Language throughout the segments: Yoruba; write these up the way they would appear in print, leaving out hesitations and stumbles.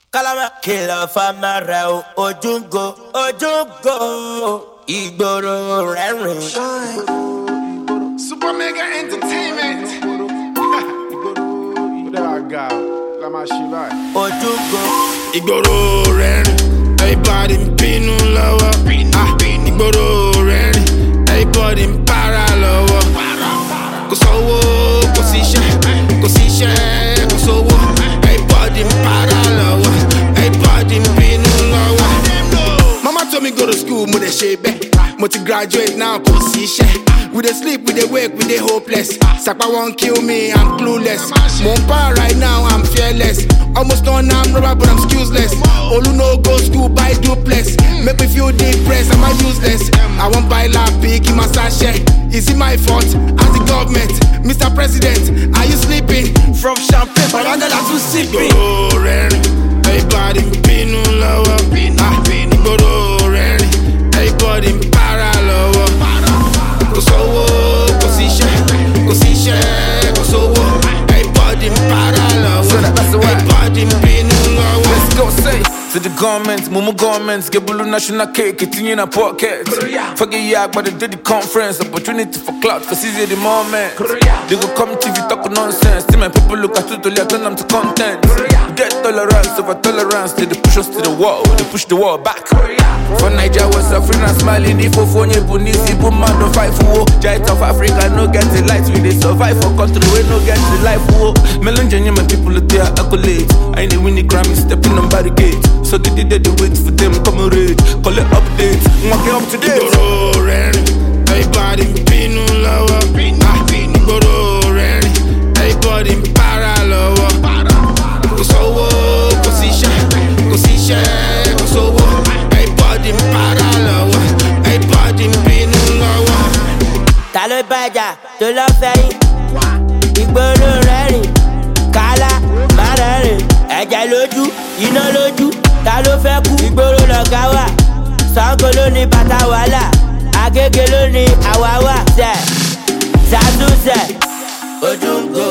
Kalama kìlọ̀ fámárà o, ojúgo, ìgboro rẹ́rìn. Super Mega Entertainment. Ojúgo. Ìgboro rẹ́rìn, everybody ń bínú lọ́wọ́. Ìgboro rẹ́rìn, everybody ń para lọ́wọ́. Kò sówó, kò síṣẹ́, kò sówó. Everybody ń para lọ́wọ́, everybody ń bínú lọ́wọ́. Mama told me go to school, mo dey ṣe bẹ́ẹ̀. Mo ti graduate now, kò síṣẹ́. We dey sleep, we dey wake, we dey hopeless. Sapa won't kill me, I'm clueless. Mo n power right now, I'm fearless. Almost done, I'm rubber, but I'm excuseless. Olu no go school, buy duplex. Make me feel depressed, am I useless? I won't buy lapik in my sachet. Is it my fault? As the government, Mr. President, are you sleeping? From champagne, but I'm not too sipping. Everybody binu lower. Everybody para lower. Kò sówó, kò síṣẹ́, kò sówó. Everybody para lọ́wọ́, everybody bínú lọ́wọ́. Let's go say to the government, mumu governments, get blue national cake, it's in a pocket. Forget yak, but they did the conference, opportunity for clout, cause easy the moment. They go come TV talk nonsense, see my people look at it, I turn them to content. Get tolerance over tolerance, they push us to the wall, they push the wall back. For Nigeria was suffering and smiling, if for you bunisi, boom man don't fight for Giant of Africa, no get the lights, we they survive for country, we no get the life war. Melange, my people are there accolades. I ain't winning Grammy, stepping on barricades. So they wait for them, come read, call it updates, walking up to date. Ìgboro rẹ́rìn, everybody bínú lọ́wọ́. Ìgboro rẹ́rìn, everybody para lọ́wọ́. Kò sówó, kò síṣẹ́, kò sówó. Everybody para lọ́wọ́, everybody bínú lọ́wọ́. Ta ló bàjá tó lọ fẹ́yìn? Ìgboro rẹ́rìn, kálá má rẹ́rìn. Ẹ̀jẹ̀ lójú, iná lójú, ta ló fẹ́ kú? Ìgboro lọ̀gá wà, Ṣàngó ló ní bàtà wàhálà, Agége ló ní àwáwà. Ṣàtúnṣe, ojúgo.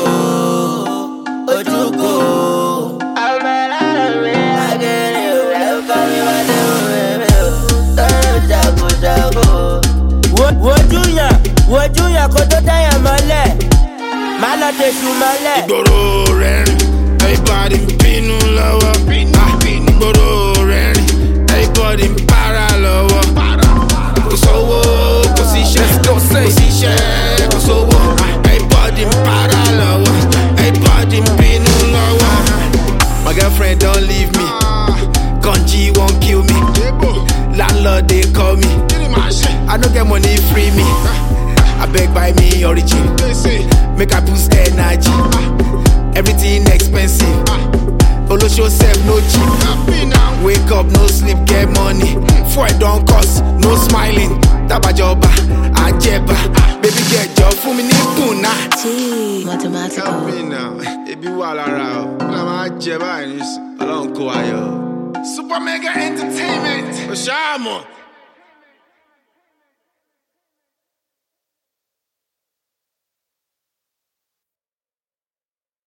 Wojú yàn kó tó tẹ̀yàn mọ́lẹ̀, má lọ tẹ̀sù mọ́lẹ̀. Ìgboro rẹ́rìn, everybody bínú lọ́wọ́. Ìgboro rẹ́rìn, everybody para lọ́wọ́. Kò sówó, kò síṣẹ́, kò sówó. Everybody para lọ́wọ́, everybody bínú lọ́wọ́. My girlfriend don't leave me, Kanji won't kill me. Landlord they call me, I no get money free me. I beg buy me origin, make I boost energy. Everything expensive, Olosho sef no cheap. Wake up, no sleep, get money. Fuel don't cost, no smiling. Tabajoba, Ajeba, baby get job for me ni puna. Mathematical. Ebi wà lára o, la máa jẹ báyìí ní Ọlọ́run kó ayọ̀. Super Mega Entertainment. Oṣàmọ̀.